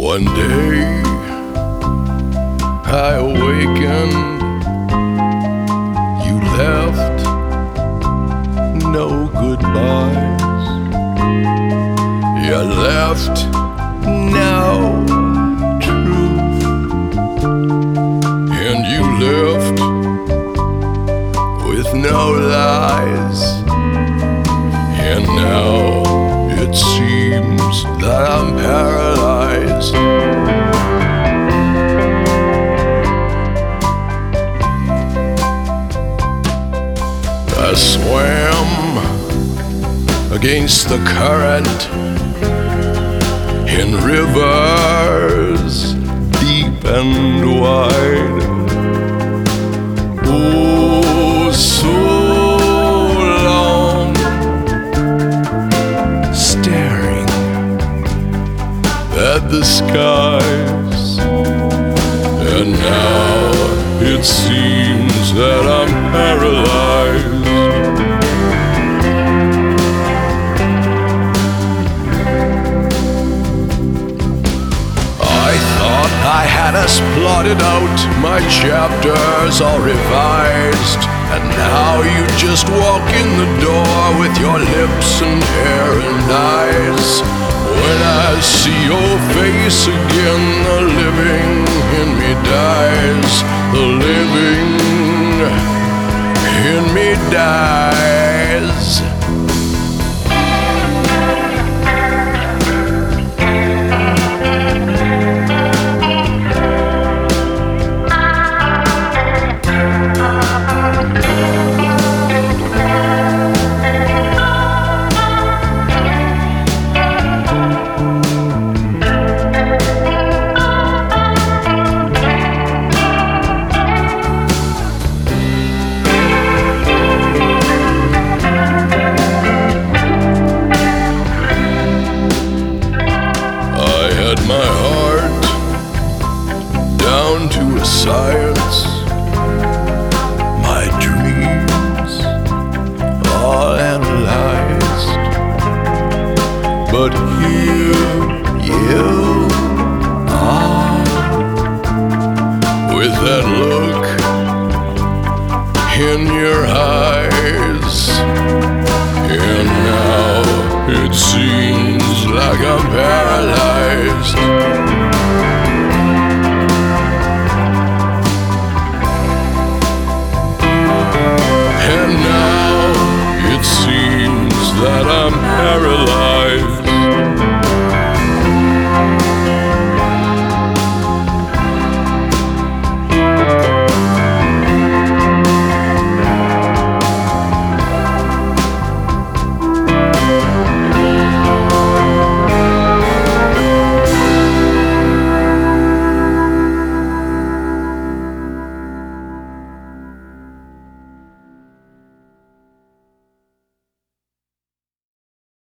One day I awakened, you left no goodbyes. You left no truth, and you left with no lies. And now it seems that I'm paralyzed. I swam against the current in rivers deep and wide. Oh, so long staring at the skies, and now it seems that I'm paralyzed. I had us plotted out, my chapters all revised, and now you just walk in the door with your lips and hair and eyes. When I see your face again, the living in me dies. The living in me dies. My heart down to a science, my dreams all analyzed, but here you are with that look in your eyes, and now it seems like I'm